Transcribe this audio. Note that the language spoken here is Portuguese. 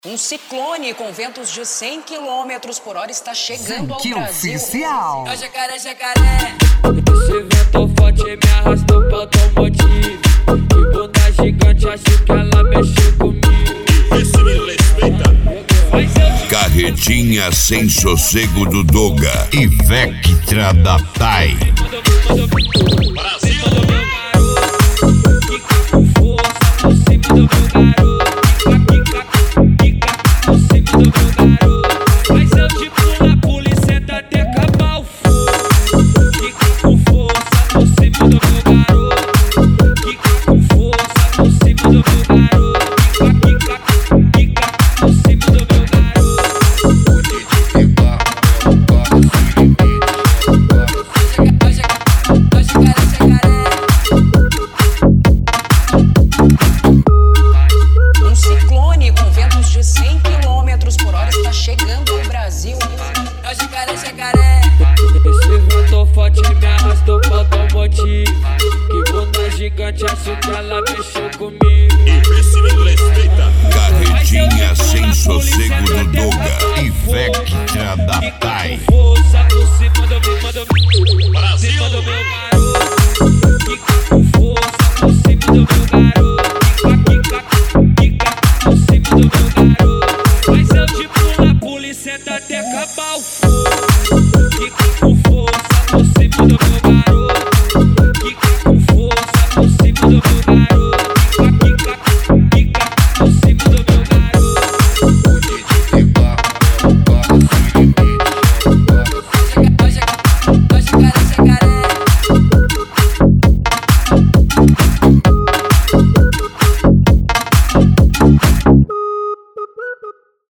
Um ciclone com ventos de 100 km por hora está chegando ao Que Brasil. oficial! É o jacaré, jacaré. Esse vento forte me arrastou pro automotivo. Que bunda gigante, acho que ela mexeu comigo. Esse me respeita. Carretinha sem sossego do Doga e Vectra da Tai. Brasil. Quica com força por cima do meu garoto. Quica por cima do meu garoto. Mas eu te pulo e senta até acabar o fogo. Quica com força por cima do meu garoto. Quica com força por cima do meu garoto. Quica por cima do meu garoto. Um ciclone com ventos de 100 km por hora está chegando ao Brasil. É o jacaré, jacaré. Esse vento forte me arrastou pro automotivo. Que bunda gigante, acho que ela mexeu comigo. Esse me respeita. Carretinha sem sossego do Doga e Vectra da Tai.